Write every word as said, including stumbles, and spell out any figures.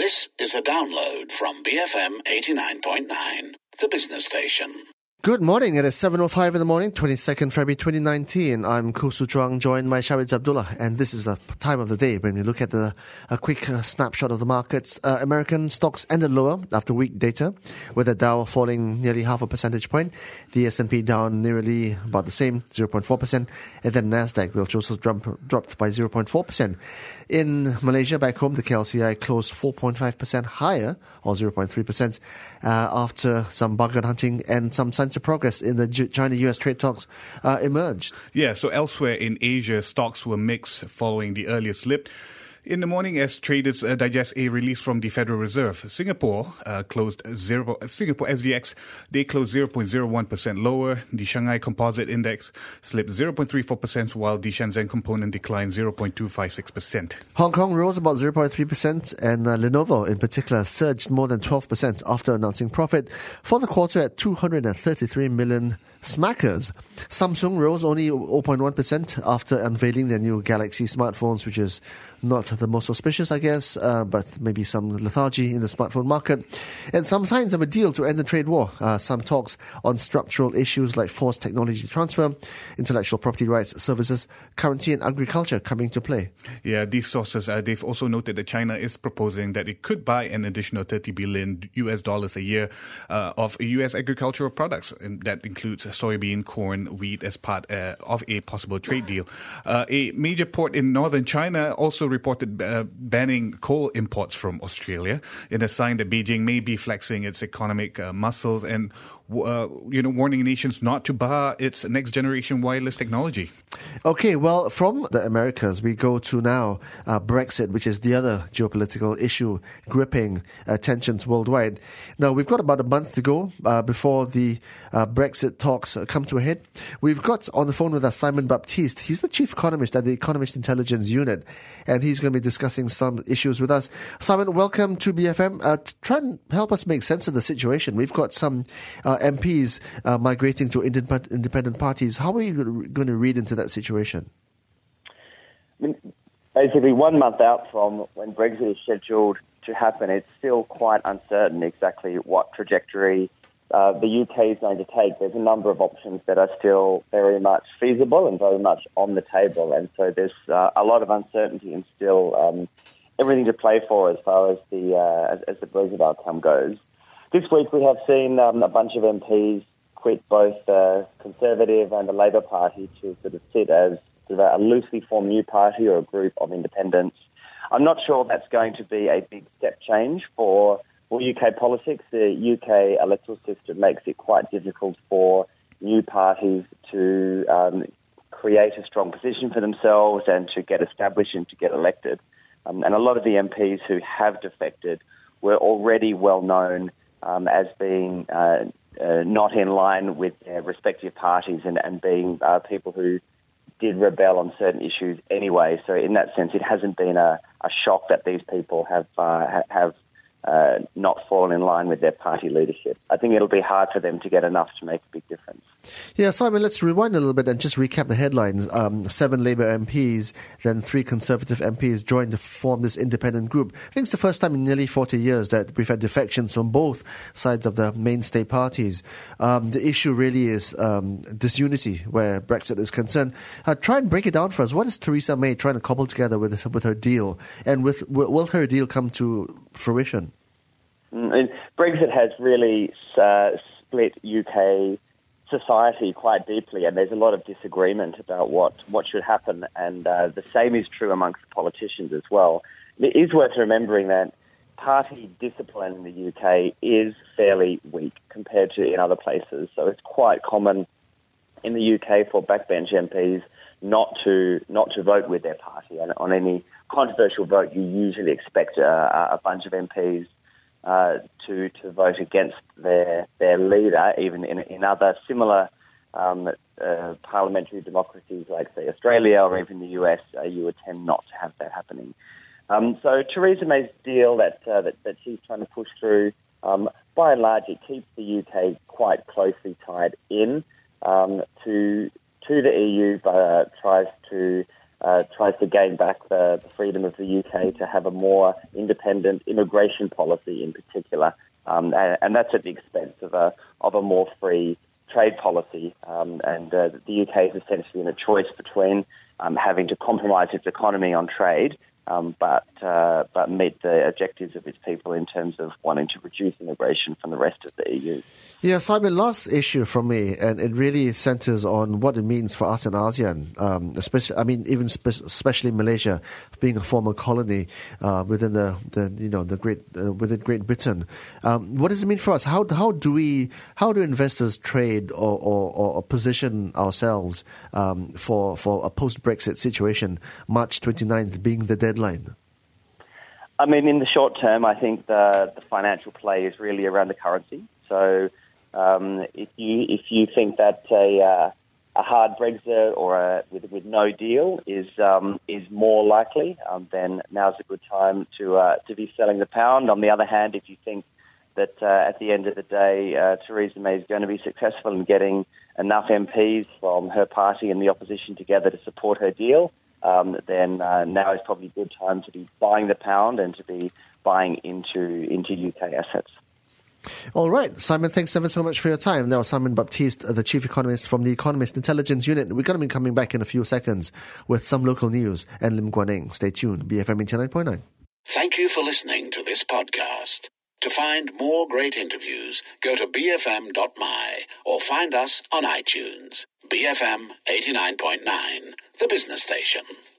This is a download from B F M eighty-nine point nine, the business station. Good morning. It is seven oh five in the morning, twenty-second February twenty nineteen. I'm Khoo Su Chuang, joined by Shahid Abdullah, and this is the time of the day when we look at the, a quick uh, snapshot of the markets. Uh, American stocks ended lower after weak data, with the Dow falling nearly half a percentage point, the S and P down nearly about the same, zero point four percent, and then Nasdaq, which also dropped, dropped by zero point four percent. In Malaysia, back home, the K L C I closed four point five percent higher, or zero point three percent, uh, after some bargain hunting and some signs of progress in the China-U S trade talks uh, emerged. Yeah, so elsewhere in Asia, stocks were mixed following the earlier slip in the morning as traders uh, digest a release from the Federal Reserve. Singapore uh, closed zero. Singapore S D X, they closed zero point zero one percent lower. The Shanghai Composite Index slipped zero point three four percent, while the Shenzhen Component declined zero point two five six percent. Hong Kong rose about zero point three percent, and uh, Lenovo in particular surged more than twelve percent after announcing profit for the quarter at two hundred thirty-three million smackers. Samsung rose only zero point one percent after unveiling their new Galaxy smartphones, which is not the most auspicious, I guess, uh, but maybe some lethargy in the smartphone market. And some signs of a deal to end the trade war. Uh, some talks on structural issues like forced technology transfer, intellectual property rights, services, currency and agriculture coming to play. Yeah, these sources, uh, they've also noted that China is proposing that it could buy an additional thirty billion U S dollars a year uh, of U S agricultural products. And that includes soybean, corn, wheat as part uh, of a possible trade deal. Uh, a major port in northern China also reported uh, banning coal imports from Australia in a sign that Beijing may be flexing its economic uh, muscles and uh, you know, warning nations not to bar its next generation wireless technology. Okay, well, from the Americas, we go to now uh, Brexit, which is the other geopolitical issue gripping uh, tensions worldwide. Now, we've got about a month to go uh, before the uh, Brexit talks uh, come to a head. We've got on the phone with us Simon Baptiste. He's the chief economist at the Economist Intelligence Unit, and he's going to be discussing some issues with us. Simon, welcome to B F M. Uh, try and help us make sense of the situation. We've got some uh, M Ps uh, migrating to independent, independent parties. How are you going to read into that situation? I mean, basically, one month out from when Brexit is scheduled to happen, it's still quite uncertain exactly what trajectory uh, the U K is going to take. There's a number of options that are still very much feasible and very much on the table, and so there's uh, a lot of uncertainty and still um, everything to play for as far as the uh, as, as the Brexit outcome goes. This week we have seen um, a bunch of M Ps quit both the Conservative and the Labor Party to sort of sit as sort of a loosely formed new party or a group of independents. I'm not sure that's going to be a big step change for, for U K politics. The U K electoral system makes it quite difficult for new parties to um, create a strong position for themselves and to get established and to get elected. Um, and a lot of the M Ps who have defected were already well known um, as being uh, uh, not in line with their respective parties and, and being uh, people who did rebel on certain issues anyway. So in that sense, it hasn't been a, a shock that these people have uh, have uh, not fallen in line with their party leadership. I think it'll be hard for them to get enough to make a big difference. Yeah, Simon, let's rewind a little bit and just recap the headlines. Um, seven Labour M Ps, then three Conservative M Ps joined to form this independent group. I think it's the first time in nearly forty years that we've had defections from both sides of the mainstay parties. Um, the issue really is um, disunity where Brexit is concerned. Uh, try and break it down for us. What is Theresa May trying to cobble together with, with her deal? And with, will her deal come to fruition? Mm, Brexit has really uh, split U K society quite deeply, and there's a lot of disagreement about what, what should happen, and uh, the same is true amongst politicians as well. It is worth remembering that party discipline in the U K is fairly weak compared to in other places, so it's quite common in the U K for backbench M Ps not to not to vote with their party, and on any controversial vote you usually expect a, a bunch of M Ps Uh, to to vote against their their leader, even in in other similar um, uh, parliamentary democracies like, say, Australia or even the U S, uh, you would tend not to have that happening. Um, so Theresa May's deal that, uh, that that she's trying to push through, um, by and large, it keeps the U K quite closely tied in um, to to the E U, but uh, tries to uh, tries to gain back the, the freedom of the U K to have a more independent immigration policy in particular. Um, and, and that's at the expense of a, of a more free trade policy. Um, and uh, the U K is essentially in a choice between um, having to compromise its economy on trade Um, but uh, but meet the objectives of its people in terms of wanting to reduce immigration from the rest of the E U. Yeah, Simon, last issue from me, and it really centres on what it means for us in ASEAN, um, especially, I mean, even spe- especially Malaysia, being a former colony uh, within the, the you know the great uh, within Great Britain. Um, what does it mean for us? How how do we how do investors trade or or, or position ourselves um, for for a post-Brexit situation? March twenty-ninth being the deadline. I mean, in the short term, I think the the financial play is really around the currency. So. Um, if you if you think that a uh, a hard Brexit or a, with with no deal is um, is more likely, um, then now's a good time to uh, to be selling the pound. On the other hand, if you think that uh, at the end of the day uh, Theresa May is going to be successful in getting enough M Ps from her party and the opposition together to support her deal, um, then uh, now is probably a good time to be buying the pound and to be buying into into U K assets. All right, Simon, thanks ever so much for your time. That was Simon Baptiste, the Chief Economist from the Economist Intelligence Unit. We're going to be coming back in a few seconds with some local news and Lim Guan Eng. Stay tuned, B F M eighty-nine point nine. Thank you for listening to this podcast. To find more great interviews, go to b f m dot m y or find us on iTunes. B F M eighty-nine point nine, the business station.